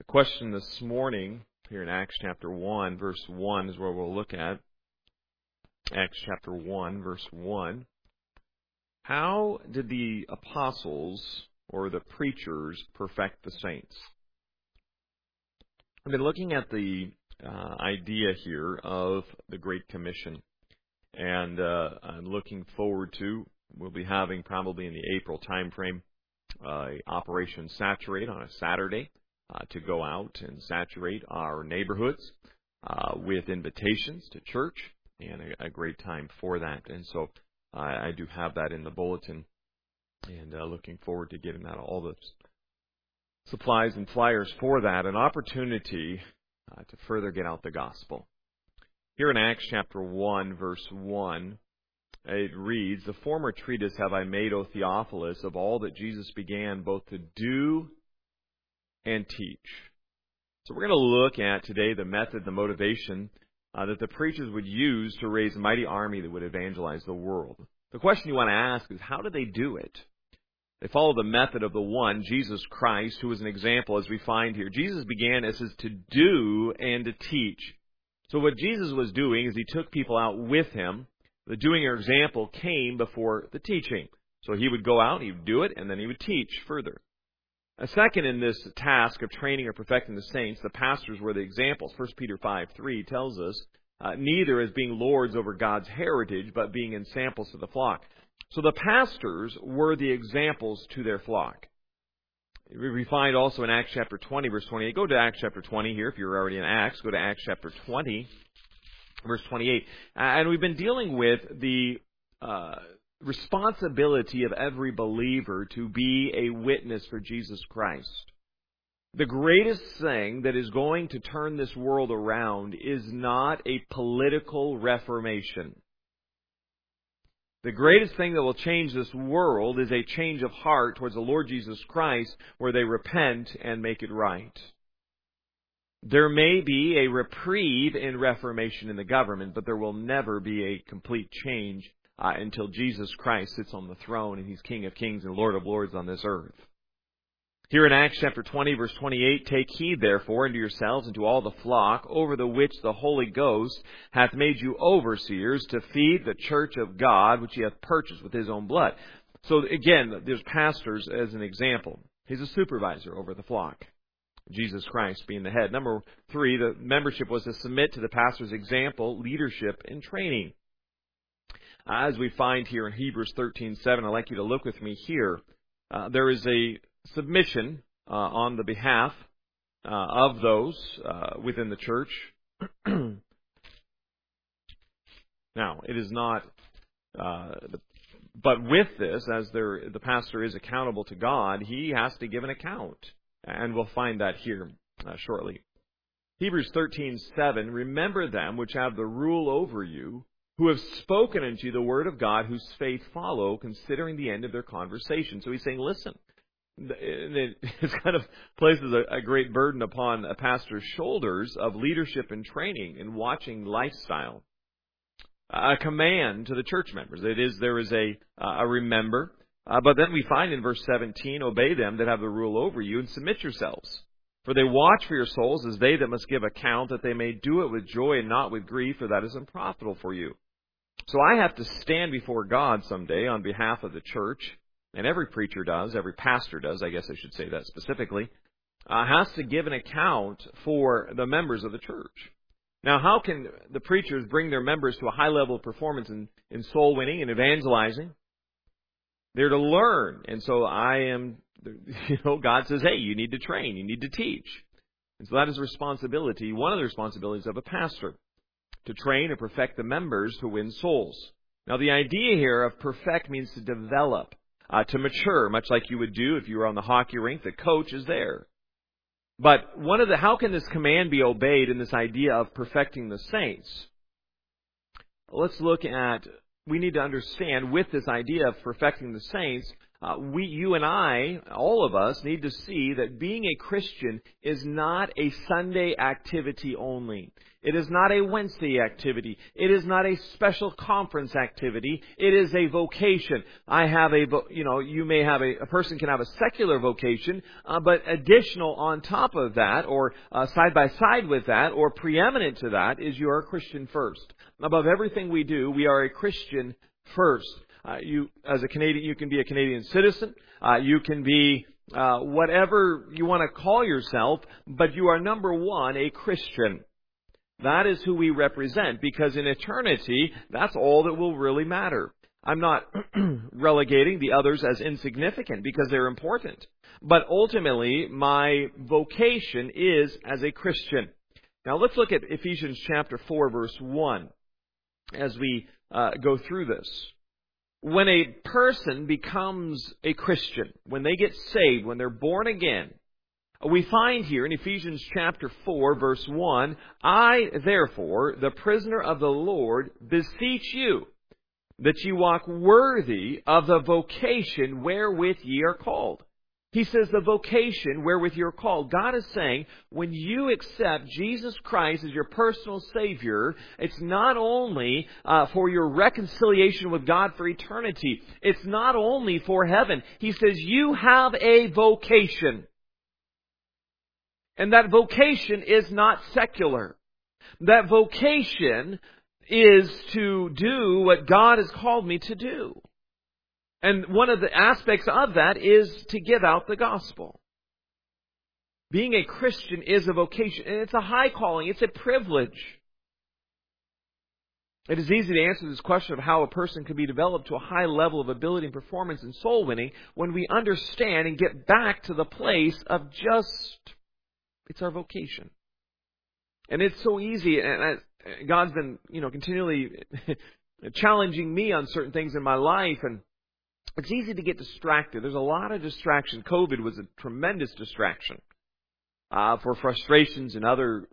Question this morning here in Acts chapter 1, verse 1 is where we'll look at. Acts chapter 1, verse 1. How did the apostles or the preachers perfect the saints? I've been looking at the idea here of the Great Commission, and I'm looking forward to, we'll be having probably in the April time frame, Operation Saturate on a Saturday to go out and saturate our neighborhoods with invitations to church, and a great time for that. And so I do have that in the bulletin, and looking forward to getting out all the supplies and flyers for that, an opportunity to further get out the gospel. Here in Acts chapter 1, verse 1, it reads, "The former treatise have I made, O Theophilus, of all that Jesus began both to do and teach." So we're going to look at today the method, the motivation that the preachers would use to raise a mighty army that would evangelize the world. The question you want to ask is, how did they do it? They followed the method of the one, Jesus Christ, who was an example, as we find here. Jesus began, it says, to do and to teach. So what Jesus was doing is he took people out with him. The doing or example came before the teaching. So he would go out, he would do it, and then he would teach further. A second in this task of training or perfecting the saints, the pastors were the examples. 1 Peter 5:3 tells us, neither as being lords over God's heritage, but being ensamples to the flock. So the pastors were the examples to their flock. We find also in Acts chapter 20, verse 28. Go to Acts chapter 20 here. If you're already in Acts, go to Acts chapter 20, verse 28. And we've been dealing with the responsibility of every believer to be a witness for Jesus Christ. The greatest thing that is going to turn this world around is not a political reformation. The greatest thing that will change this world is a change of heart towards the Lord Jesus Christ, where they repent and make it right. There may be a reprieve in reformation in the government, but there will never be a complete change until Jesus Christ sits on the throne and He's King of Kings and Lord of Lords on this earth. Here in Acts chapter 20, verse 28, "Take heed therefore unto yourselves and to all the flock, over the which the Holy Ghost hath made you overseers, to feed the church of God, which He hath purchased with His own blood." So again, there's pastors as an example. He's a supervisor over the flock. Jesus Christ being the head. Number 3, the membership was to submit to the pastor's example, leadership, and training. As we find here in Hebrews 13:7, I'd like you to look with me here. There is a submission on the behalf of those within the church. Now, it is not, but with this, as the pastor is accountable to God, he has to give an account. And we'll find that here shortly. Hebrews 13:7, "Remember them which have the rule over you, who have spoken unto you the word of God, whose faith follow, considering the end of their conversation." So he's saying, listen. It kind of places a great burden upon a pastor's shoulders of leadership and training and watching lifestyle. A command to the church members. There is a remember. But then we find in verse 17, "Obey them that have the rule over you, and submit yourselves. For they watch for your souls as they that must give account, that they may do it with joy and not with grief, for that is unprofitable for you." So I have to stand before God someday on behalf of the church, and every preacher does, every pastor does, I guess I should say that specifically, has to give an account for the members of the church. Now, how can the preachers bring their members to a high level of performance in soul winning and evangelizing? They're to learn. And so God says, hey, you need to train, you need to teach. And so that is a responsibility, one of the responsibilities of a pastor, to train and perfect the members to win souls. Now, the idea here of perfect means to develop, to mature, much like you would do if you were on the hockey rink. The coach is there. But how can this command be obeyed in this idea of perfecting the saints? Let's look at, we need to understand with this idea of perfecting the saints, You and I, all of us, need to see that being a Christian is not a Sunday activity only. It is not a Wednesday activity. It is not a special conference activity. It is a vocation. You may have a person can have a secular vocation, but additional on top of that, or side by side with that, or preeminent to that, is you are a Christian first. Above everything we do, we are a Christian first. You, as a Canadian, you can be a Canadian citizen. You can be whatever you want to call yourself, but you are number one, a Christian. That is who we represent, because in eternity, that's all that will really matter. I'm not relegating the others as insignificant, because they're important. But ultimately, my vocation is as a Christian. Now let's look at Ephesians chapter 4, verse 1, as we go through this. When a person becomes a Christian, when they get saved, when they're born again, we find here in Ephesians chapter 4, verse 1, I, therefore, the prisoner of the Lord, beseech you that ye walk worthy of the vocation wherewith ye are called. He says the vocation wherewith you're called. God is saying, when you accept Jesus Christ as your personal Savior, it's not only for your reconciliation with God for eternity. It's not only for heaven. He says you have a vocation. And that vocation is not secular. That vocation is to do what God has called me to do. And one of the aspects of that is to give out the gospel. Being a Christian is a vocation, and it's a high calling. It's a privilege. It is easy to answer this question of how a person can be developed to a high level of ability and performance in soul winning when we understand and get back to the place of it's our vocation. And it's so easy, and God's been, continually challenging me on certain things in my life, and it's easy to get distracted. There's a lot of distraction. COVID was a tremendous distraction for frustrations and other,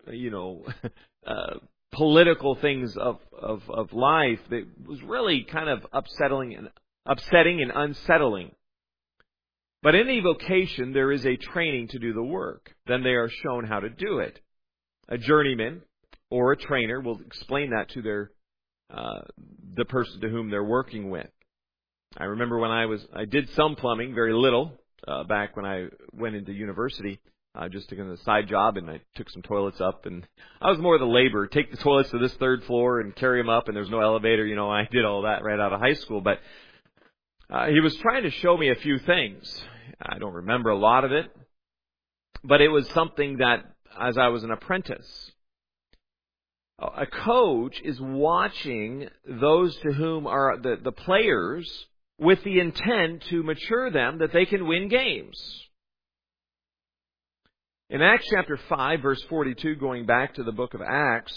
political things of life that was really kind of upsetting and unsettling. But in a vocation, there is a training to do the work. Then they are shown how to do it. A journeyman or a trainer will explain that to the person to whom they're working with. I remember when I did some plumbing, very little, back when I went into university, just to get a side job, and I took some toilets up, and I was more the laborer. Take the toilets to this third floor and carry them up, and there's no elevator. I did all that right out of high school, but he was trying to show me a few things. I don't remember a lot of it, but it was something that, as I was an apprentice, a coach is watching those to whom are the players with the intent to mature them that they can win games. In Acts chapter 5, verse 42, going back to the book of Acts,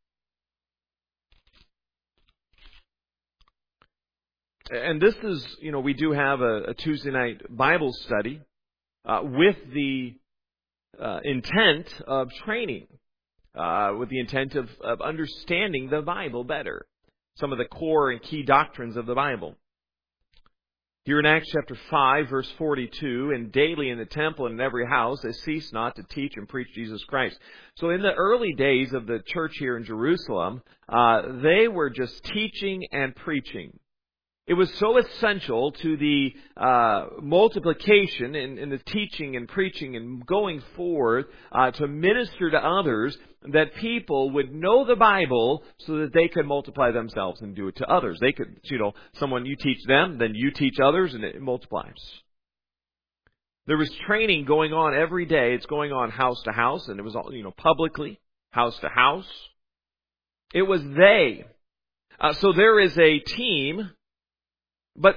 and this is, we do have a Tuesday night Bible study with the intent of training, with the intent of understanding the Bible better, some of the core and key doctrines of the Bible. Here in Acts chapter 5, verse 42, and daily in the temple and in every house, they cease not to teach and preach Jesus Christ. So in the early days of the church here in Jerusalem, they were just teaching and preaching. It was so essential to the multiplication in the teaching and preaching and going forth to minister to others that people would know the Bible so that they could multiply themselves and do it to others. They could, someone, you teach them, then you teach others, and it multiplies. There was training going on every day. It's going on house to house, and it was all, publicly, house to house. It was they. So there is a team. But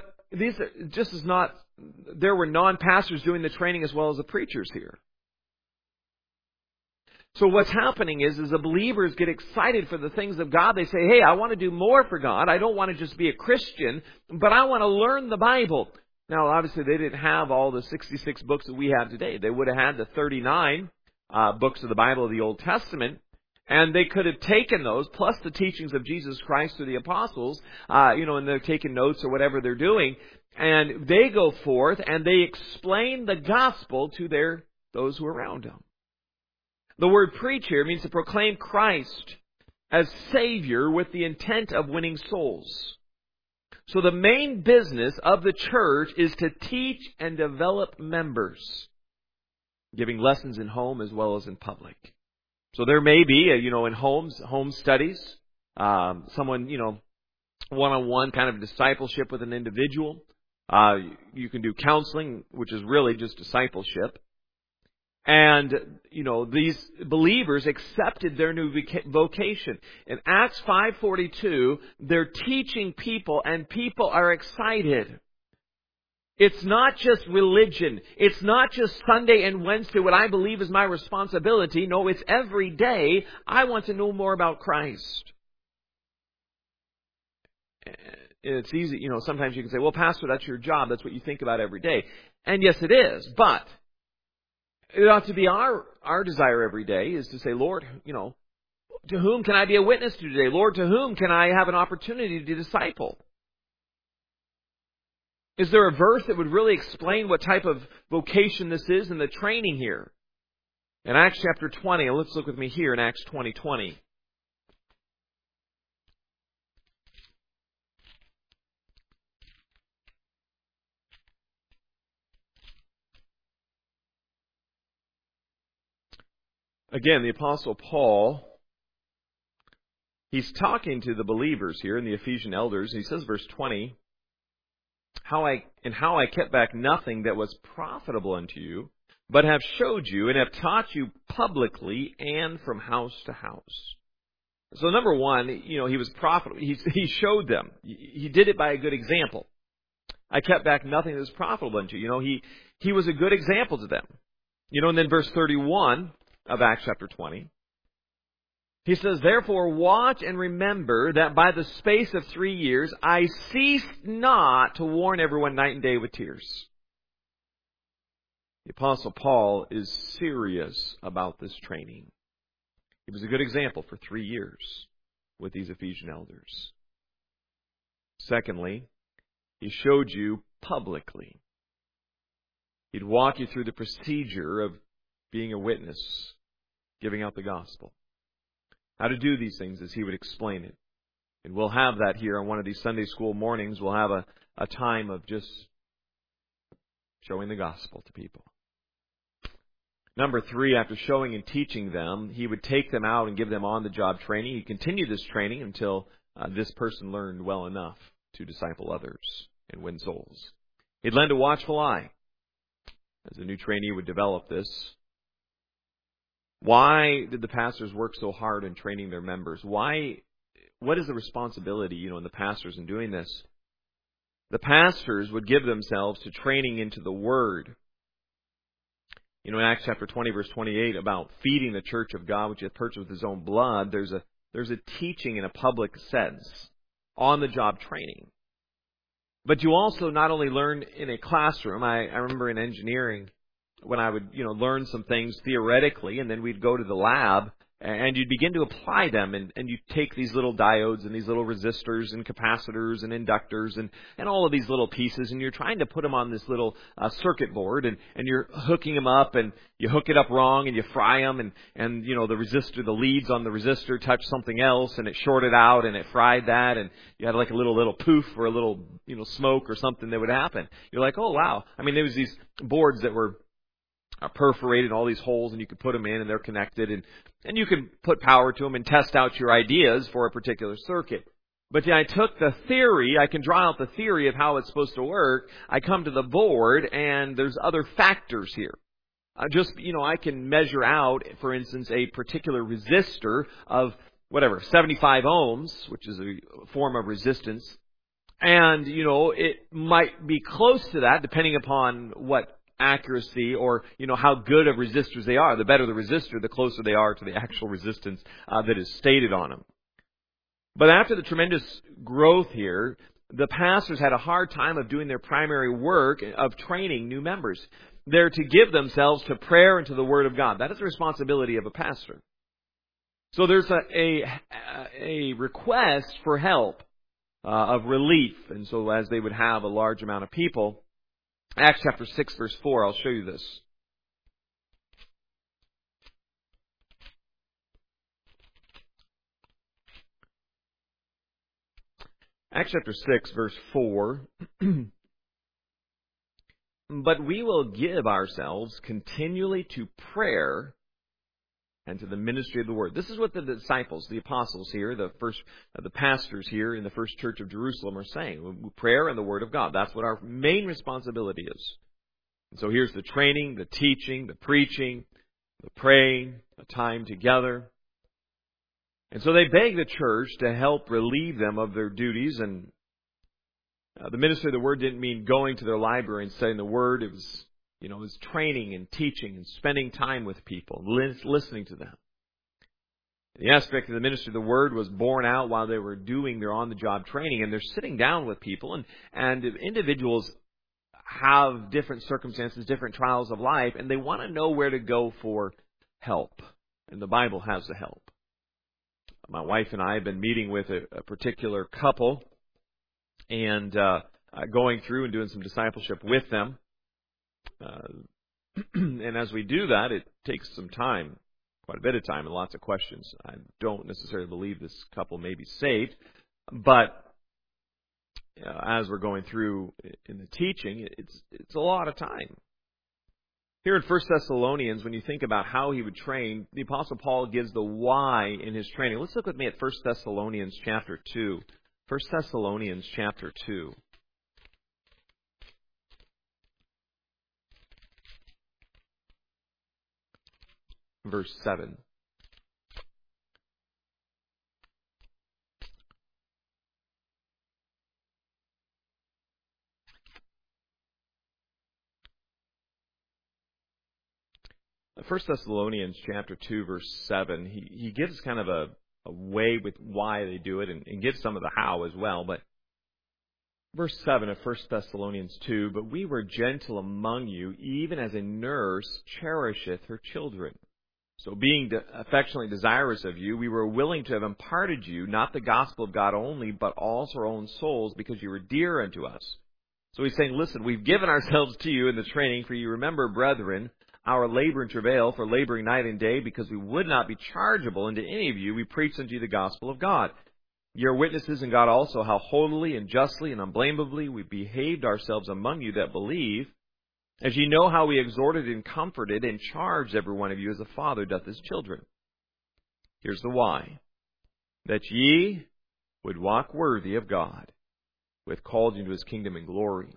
there were non-pastors doing the training as well as the preachers here. So what's happening is the believers get excited for the things of God. They say, hey, I want to do more for God. I don't want to just be a Christian, but I want to learn the Bible. Now, obviously, they didn't have all the 66 books that we have today. They would have had the 39 books of the Bible of the Old Testament. And they could have taken those, plus the teachings of Jesus Christ through the apostles, and they're taking notes or whatever they're doing. And they go forth and they explain the gospel to those who are around them. The word preach here means to proclaim Christ as Savior with the intent of winning souls. So the main business of the church is to teach and develop members, giving lessons in home as well as in public. So there may be, in home studies, someone, one-on-one kind of discipleship with an individual. You can do counseling, which is really just discipleship. And, these believers accepted their new vocation. In Acts 5:42, they're teaching people and people are excited. It's not just religion. It's not just Sunday and Wednesday, what I believe is my responsibility. No, it's every day. I want to know more about Christ. It's easy, sometimes you can say, well, Pastor, that's your job. That's what you think about every day. And yes, it is. But it ought to be our desire every day is to say, Lord, to whom can I be a witness to today? Lord, to whom can I have an opportunity to disciple? Is there a verse that would really explain what type of vocation this is in the training here? In Acts chapter 20, let's look with me here in Acts 20:20. Again, the Apostle Paul, he's talking to the believers here in the Ephesian elders. He says, verse 20, how I kept back nothing that was profitable unto you, but have showed you and have taught you publicly and from house to house. So number one, he was profitable. He showed them. He did it by a good example. I kept back nothing that was profitable unto you. He was a good example to them. And then verse 31 of Acts chapter 20, he says, therefore watch and remember that by the space of 3 years I ceased not to warn everyone night and day with tears. The Apostle Paul is serious about this training. He was a good example for 3 years with these Ephesian elders. Secondly, he showed you publicly. He'd walk you through the procedure of being a witness, giving out the gospel. How to do these things as he would explain it. And we'll have that here on one of these Sunday school mornings. We'll have a time of just showing the gospel to people. Number 3, after showing and teaching them, he would take them out and give them on-the-job training. He'd continue this training until this person learned well enough to disciple others and win souls. He'd lend a watchful eye as a new trainee would develop this. Why did the pastors work so hard in training their members? What is the responsibility, in the pastors in doing this? The pastors would give themselves to training into the Word. In Acts chapter 20, verse 28, about feeding the church of God, which he hath purchased with his own blood, there's a teaching in a public sense, on-the-job training. But you also not only learn in a classroom. I remember in engineering, when I would, learn some things theoretically, and then we'd go to the lab, and you'd begin to apply them, and you take these little diodes and these little resistors and capacitors and inductors and all of these little pieces, and you're trying to put them on this little circuit board, and you're hooking them up, and you hook it up wrong, and you fry them, and the leads on the resistor touch something else, and it shorted out, and it fried that, and you had like a little poof or a little, smoke or something that would happen. You're like, oh wow. I mean, there was these boards that were perforated, all these holes, and you could put them in, and they're connected, and you can put power to them and test out your ideas for a particular circuit. But I took the theory, I can draw out the theory of how it's supposed to work. I come to the board, and there's other factors here. I can measure out, for instance, a particular resistor of 75 ohms, which is a form of resistance. And, it might be close to that, depending upon what accuracy or, how good of resistors they are. The better the resistor, the closer they are to the actual resistance that is stated on them. But after the tremendous growth here, the pastors had a hard time of doing their primary work of training new members. They're to give themselves to prayer and to the Word of God. That is the responsibility of a pastor. So there's a request for help of relief. And so as they would have a large amount of people, Acts chapter 6, verse 4, I'll show you this. Acts chapter 6, verse 4. But we will give ourselves continually to prayer and to the ministry of the word. This is what the disciples, the apostles here, the pastors here in the first church of Jerusalem are saying. Prayer and the word of God. That's what our main responsibility is. And so here's the training, the teaching, the preaching, the praying, the time together. And so they beg the church to help relieve them of their duties. And the ministry of the word didn't mean going to their library and studying the word. It was, it was training and teaching and spending time with people, listening to them. The aspect of the ministry of the word was borne out while they were doing their on-the-job training, and they're sitting down with people, and individuals have different circumstances, different trials of life, and they want to know where to go for help. And the Bible has the help. My wife and I have been meeting with a particular couple and going through and doing some discipleship with them. And as we do that, it takes some time, quite a bit of time, and lots of questions. I don't necessarily believe this couple may be saved, but as we're going through in the teaching, it's a lot of time. Here in 1 Thessalonians, when you think about how he would train, the Apostle Paul gives the why in his training. Let's look with me at 1 Thessalonians chapter 2. 1 Thessalonians chapter 2. Verse 7. First Thessalonians chapter 2, verse 7, he gives kind of a way with why they do it and gives some of the how as well. But verse 7 of 1 Thessalonians 2, but we were gentle among you, even as a nurse cherisheth her children. So being affectionately desirous of you, we were willing to have imparted you, not the gospel of God only, but also our own souls, because you were dear unto us. So he's saying, listen, we've given ourselves to you in the training, for you remember, brethren, our labor and travail, for laboring night and day, because we would not be chargeable unto any of you, we preached unto you the gospel of God. Ye are witnesses in God also, how holily and justly and unblameably we behaved ourselves among you that believe, as ye know how we exhorted and comforted and charged every one of you as a father doth his children. Here's the why. That ye would walk worthy of God, who hath called you into his kingdom and glory.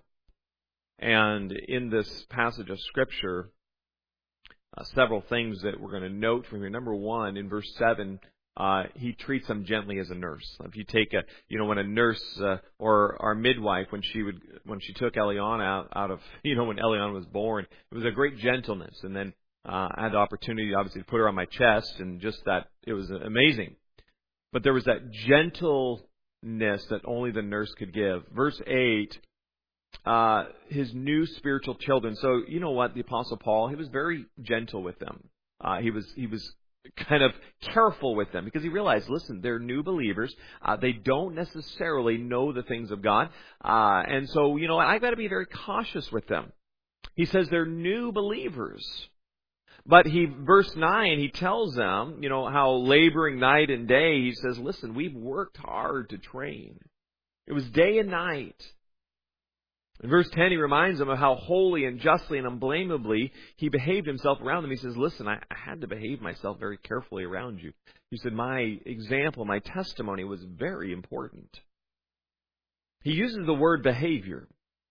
And in this passage of Scripture, several things that we're going to note from here. Number one, in verse 7, he treats them gently as a nurse. If you take when a nurse or our midwife, when she took Eliana out of, when Eliana was born, it was a great gentleness. And then I had the opportunity, obviously, to put her on my chest, and just that, it was amazing. But there was that gentleness that only the nurse could give. Verse 8, his new spiritual children. So, you know what, the Apostle Paul, he was very gentle with them. He was kind of careful with them, because he realized, listen, they're new believers. They don't necessarily know the things of God. And so, I've got to be very cautious with them. He says they're new believers. But verse 9, he tells them, how laboring night and day, he says, listen, we've worked hard to train. It was day and night. In verse 10, he reminds them of how holy and justly and unblameably he behaved himself around them. He says, listen, I had to behave myself very carefully around you. He said, my example, my testimony was very important. He uses the word behavior.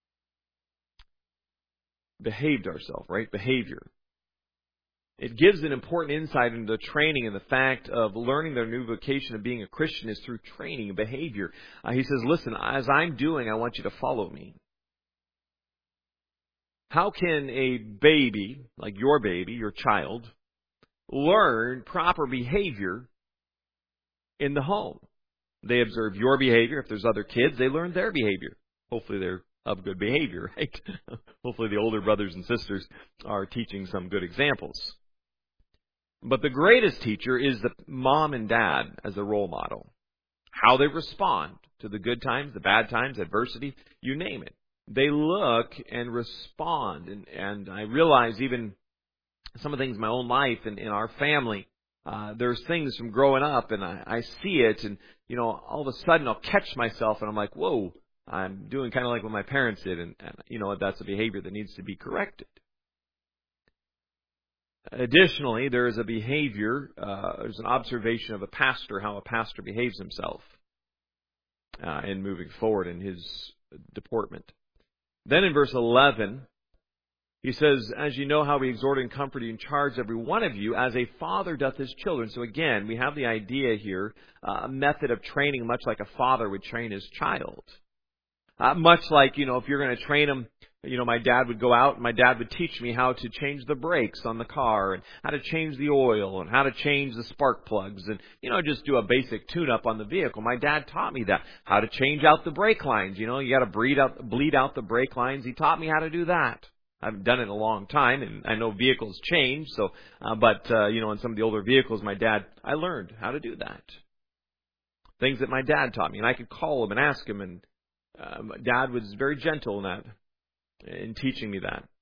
Behaved ourselves, right? Behavior. It gives an important insight into the training, and the fact of learning their new vocation of being a Christian is through training and behavior. He says, listen, as I'm doing, I want you to follow me. How can a baby, like your baby, your child, learn proper behavior in the home? They observe your behavior. If there's other kids, they learn their behavior. Hopefully they're of good behavior, right? Hopefully the older brothers and sisters are teaching some good examples. But the greatest teacher is the mom and dad as a role model. How they respond. to the good times, the bad times, adversity, you name it. They look and respond. And I realize even some of the things in my own life and in our family, there's things from growing up, and I see it, and, all of a sudden I'll catch myself, and I'm like, whoa, I'm doing kind of like what my parents did, and that's a behavior that needs to be corrected. Additionally, there is a behavior, there's an observation of a pastor, how a pastor behaves himself in moving forward in his deportment. Then in verse 11, he says, as you know how we exhort and comfort and charge every one of you as a father doth his children. So again, we have the idea here, a method of training much like a father would train his child. Much like, if you're going to train him, my dad would go out and my dad would teach me how to change the brakes on the car and how to change the oil and how to change the spark plugs and, just do a basic tune-up on the vehicle. My dad taught me that, how to change out the brake lines. You got to bleed out the brake lines. He taught me how to do that. I haven't done it in a long time, and I know vehicles change, so, but in some of the older vehicles, I learned how to do that. Things that my dad taught me, and I could call him and ask him, and Dad was very gentle in teaching me that.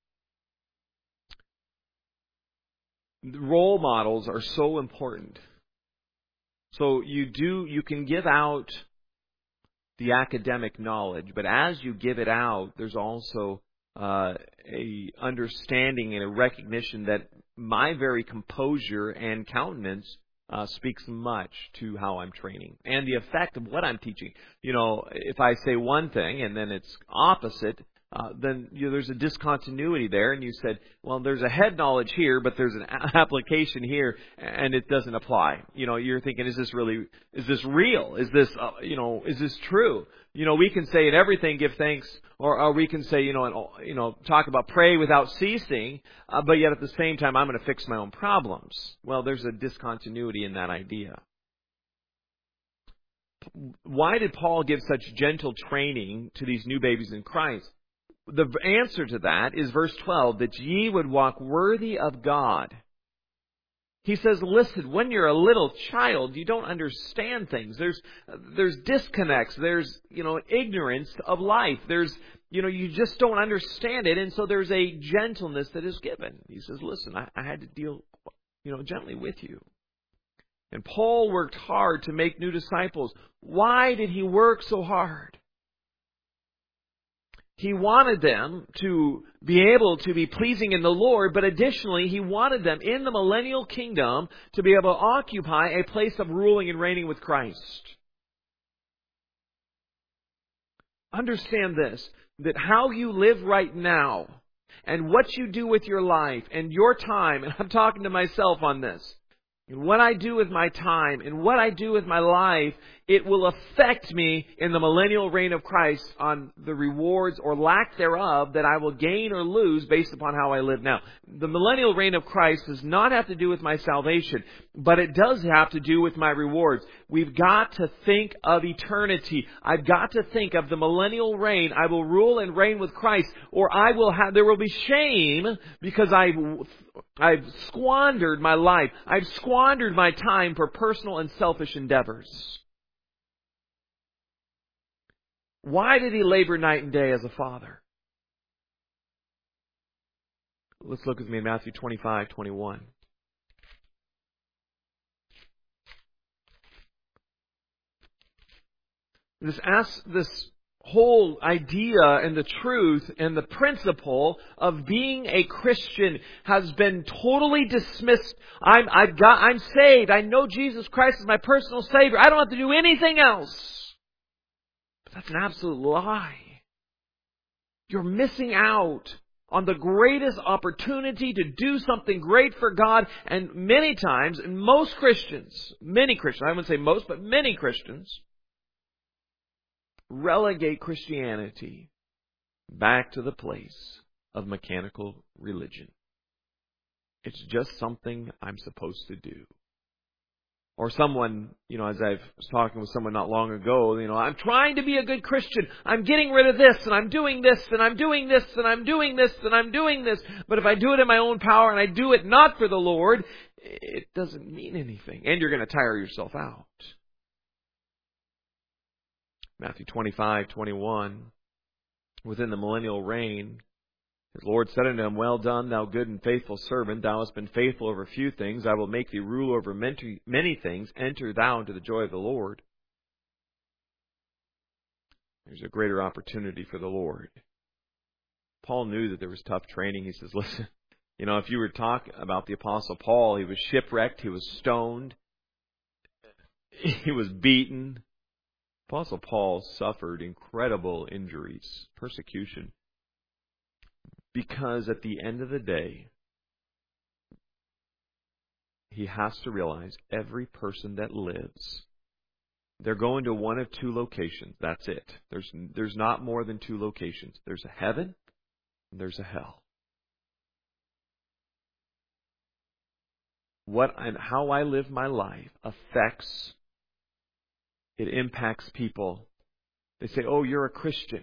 Role models are so important. So you can give out the academic knowledge, but as you give it out, there's also a understanding and a recognition that my very composure and countenance speaks much to how I'm training and the effect of what I'm teaching. If I say one thing and then it's opposite, then there's a discontinuity there, and you said, well, there's a head knowledge here, but there's an application here, and it doesn't apply. You're thinking, is this real? Is this true? We can say in everything give thanks, or we can say, talk about pray without ceasing, but yet at the same time, I'm going to fix my own problems. Well, there's a discontinuity in that idea. Why did Paul give such gentle training to these new babies in Christ? The answer to that is verse 12, that ye would walk worthy of God. He says, listen, when you're a little child, you don't understand things. There's disconnects. There's, ignorance of life. There's, you just don't understand it. And so there's a gentleness that is given. He says, listen, I had to deal, gently with you. And Paul worked hard to make new disciples. Why did he work so hard? He wanted them to be able to be pleasing in the Lord, but additionally, he wanted them in the millennial kingdom to be able to occupy a place of ruling and reigning with Christ. Understand this, that how you live right now and what you do with your life and your time, and I'm talking to myself on this, and what I do with my time and what I do with my life, it will affect me in the millennial reign of Christ on the rewards or lack thereof that I will gain or lose based upon how I live now. The millennial reign of Christ does not have to do with my salvation, but it does have to do with my rewards. We've got to think of eternity. I've got to think of the millennial reign. I will rule and reign with Christ, or there will be shame because I've squandered my life. I've squandered my time for personal and selfish endeavors. Why did he labor night and day as a father? Let's look with me in Matthew 25:21. This whole idea and the truth and the principle of being a Christian has been totally dismissed. I'm saved. I know Jesus Christ is my personal Savior. I don't have to do anything else. But that's an absolute lie. You're missing out on the greatest opportunity to do something great for God. And many times, and many Christians, I wouldn't say most, but many Christians, relegate Christianity back to the place of mechanical religion. It's just something I'm supposed to do. Or someone, as I was talking with someone not long ago, I'm trying to be a good Christian. I'm getting rid of this, and I'm doing this, and I'm doing this, and I'm doing this, and I'm doing this. But if I do it in my own power and I do it not for the Lord, it doesn't mean anything. And you're going to tire yourself out. Matthew 25:21. Within the millennial reign, his Lord said unto him, Well done, thou good and faithful servant. Thou hast been faithful over few things. I will make thee ruler over many things. Enter thou into the joy of the Lord. There's a greater opportunity for the Lord. Paul knew that there was tough training. He says, listen, if you were to talk about the Apostle Paul, he was shipwrecked, he was stoned, he was beaten. Apostle Paul suffered incredible injuries, persecution. Because at the end of the day, he has to realize every person that lives, they're going to one of two locations. That's it. There's not more than two locations. There's a heaven and there's a hell. What and how I live my life it impacts people. They say, oh, you're a Christian.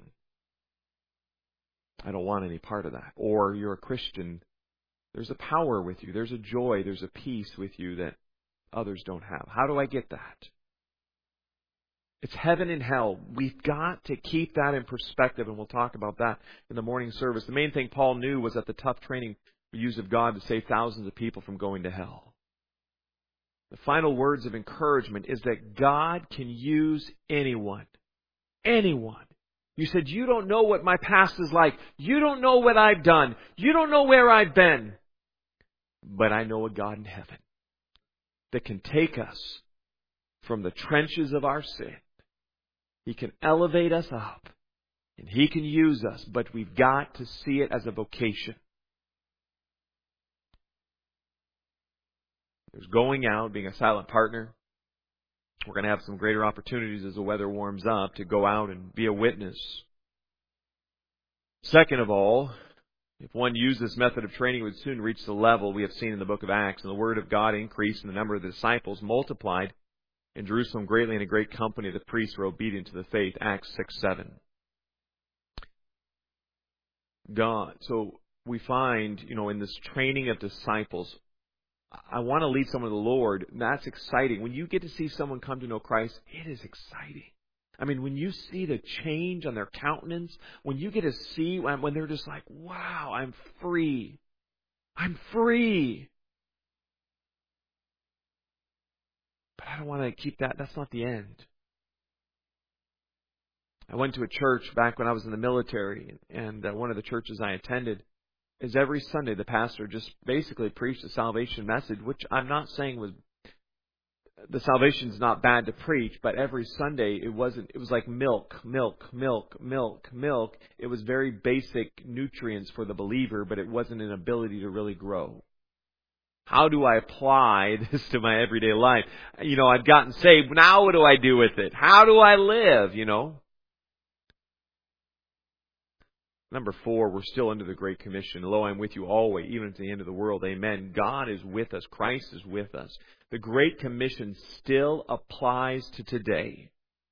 I don't want any part of that. Or you're a Christian. There's a power with you. There's a joy. There's a peace with you that others don't have. How do I get that? It's heaven and hell. We've got to keep that in perspective, and we'll talk about that in the morning service. The main thing Paul knew was that the tough training used of God to save thousands of people from going to hell. The final words of encouragement is that God can use anyone. Anyone. You said, you don't know what my past is like. You don't know what I've done. You don't know where I've been. But I know a God in heaven that can take us from the trenches of our sin. He can elevate us up. And He can use us. But we've got to see it as a vocation. There's going out, being a silent partner. We're going to have some greater opportunities as the weather warms up to go out and be a witness. Second of all, if one used this method of training, it would soon reach the level we have seen in the book of Acts. And the word of God increased, and the number of the disciples multiplied in Jerusalem greatly, and a great company of the priests were obedient to the faith. Acts 6:7. God. So we find, in this training of disciples, I want to lead someone to the Lord. That's exciting. When you get to see someone come to know Christ, it is exciting. I mean, when you see the change on their countenance, when you get to see when they're just like, wow, I'm free. I'm free. But I don't want to keep that. That's not the end. I went to a church back when I was in the military, and one of the churches I attended is every Sunday the pastor just basically preached a salvation message, which I'm not saying was, the salvation's not bad to preach, but every Sunday it was like milk. It was very basic nutrients for the believer, but it wasn't an ability to really grow. How do I apply this to my everyday life? I've gotten saved. Now what do I do with it? How do I live, Number 4, we're still under the Great Commission. Lo, I'm with you always, even to the end of the world. Amen. God is with us. Christ is with us. The Great Commission still applies to today.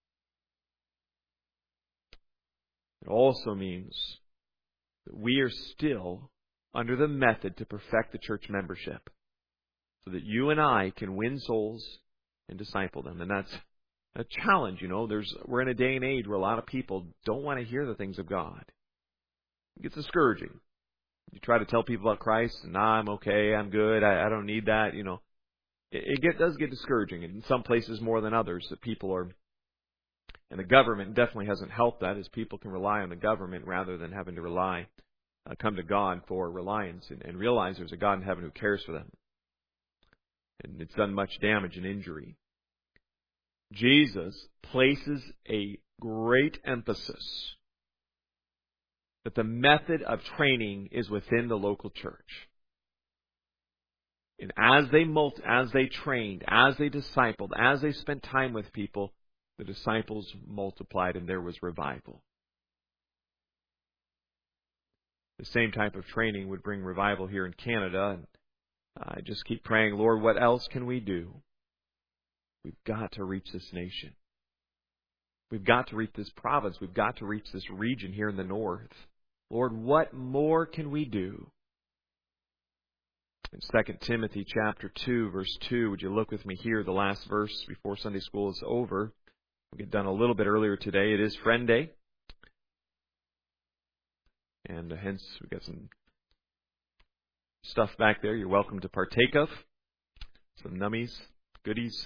It also means that we are still under the method to perfect the church membership, so that you and I can win souls and disciple them. And that's a challenge, We're in a day and age where a lot of people don't want to hear the things of God. It gets discouraging. You try to tell people about Christ, and I'm okay, I'm good, I don't need that, It does get discouraging, and in some places more than others, that people are, and the government definitely hasn't helped that, as people can rely on the government rather than having to come to God for reliance, and realize there's a God in heaven who cares for them. And it's done much damage and injury. Jesus places a great emphasis that the method of training is within the local church. And as they trained, as they discipled, as they spent time with people, the disciples multiplied and there was revival. The same type of training would bring revival here in Canada. And I just keep praying, Lord, what else can we do? We've got to reach this nation. We've got to reach this province. We've got to reach this region here in the north. Lord, what more can we do? In 2 Timothy chapter 2, verse 2, would you look with me here, the last verse before Sunday school is over. We'll get done a little bit earlier today. It is Friend Day. And hence, we've got some stuff back there you're welcome to partake of. Some nummies, goodies.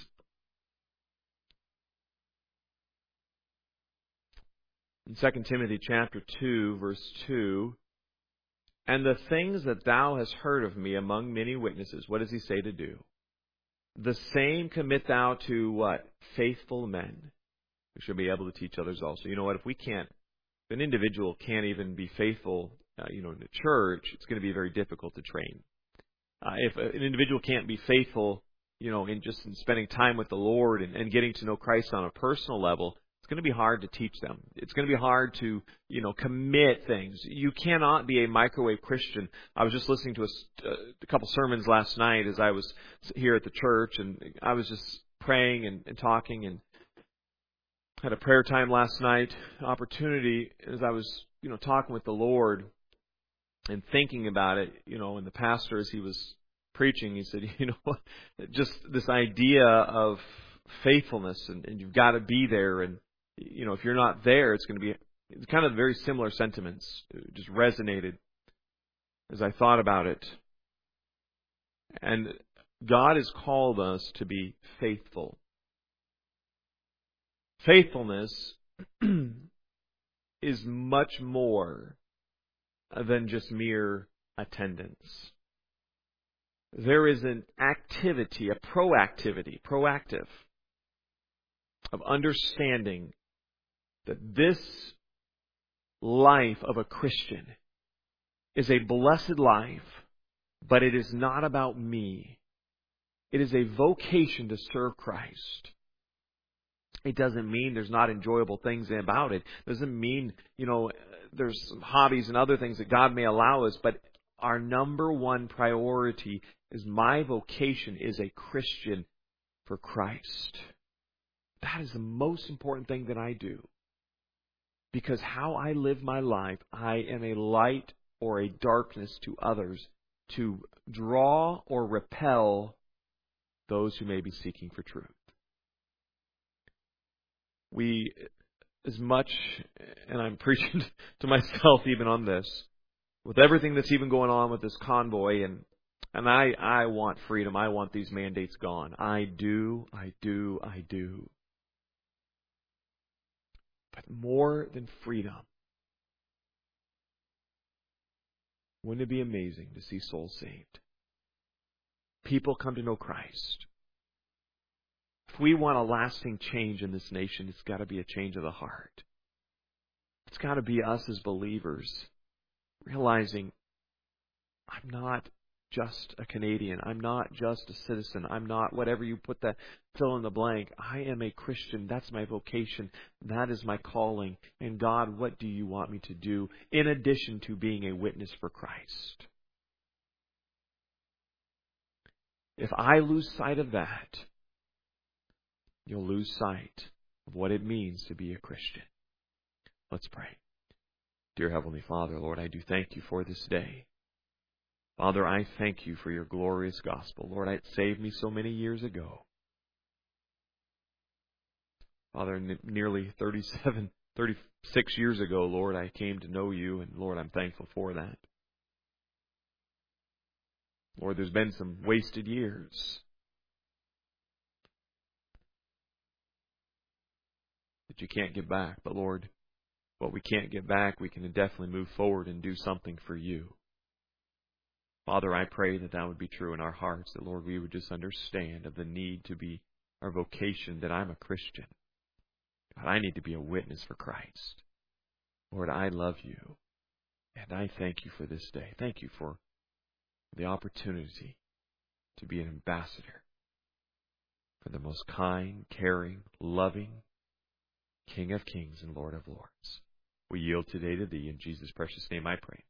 In 2 Timothy chapter 2, verse 2, and the things that thou hast heard of me among many witnesses, what does he say to do? The same commit thou to what? Faithful men, who shall be able to teach others also. You know what? If an individual can't even be faithful, in the church, it's going to be very difficult to train. If an individual can't be faithful, in spending time with the Lord and getting to know Christ on a personal level, it's going to be hard to teach them. It's going to be hard to, commit things. You cannot be a microwave Christian. I was just listening to a couple sermons last night as I was here at the church, and I was just praying and talking, and had a prayer time last night, opportunity as I was, talking with the Lord and thinking about it, and the pastor, as he was preaching, he said, just this idea of faithfulness, and you've got to be there, and, if you're not there, it's kind of very similar sentiments. It just resonated as I thought about it. And God has called us to be faithful. Faithfulness is much more than just mere attendance. There is an activity, a proactive, of understanding that this life of a Christian is a blessed life, but it is not about me. It is a vocation to serve Christ. It doesn't mean there's not enjoyable things about it. It doesn't mean, there's some hobbies and other things that God may allow us, but our number one priority is my vocation is a Christian for Christ. That is the most important thing that I do. Because how I live my life, I am a light or a darkness to others to draw or repel those who may be seeking for truth. We, as much, and I'm preaching to myself even on this, with everything that's even going on with this convoy, and I want freedom. I want these mandates gone. I do. But more than freedom, wouldn't it be amazing to see souls saved? People come to know Christ. If we want a lasting change in this nation, it's got to be a change of the heart. It's got to be us as believers realizing I'm not just a Canadian. I'm not just a citizen. I'm not whatever you put that fill in the blank. I am a Christian. That's my vocation. That is my calling. And God, what do you want me to do in addition to being a witness for Christ? If I lose sight of that, you'll lose sight of what it means to be a Christian. Let's pray. Dear Heavenly Father, Lord, I do thank you for this day. Father, I thank you for your glorious gospel. Lord, it saved me so many years ago. Father, nearly 36 years ago, Lord, I came to know you, and Lord, I'm thankful for that. Lord, there's been some wasted years that you can't get back. But Lord, what we can't get back, we can definitely move forward and do something for you. Father, I pray that would be true in our hearts, that, Lord, we would just understand of the need to be our vocation, that I'm a Christian. God, I need to be a witness for Christ. Lord, I love you, and I thank you for this day. Thank you for the opportunity to be an ambassador for the most kind, caring, loving King of Kings and Lord of Lords. We yield today to Thee. In Jesus' precious name I pray.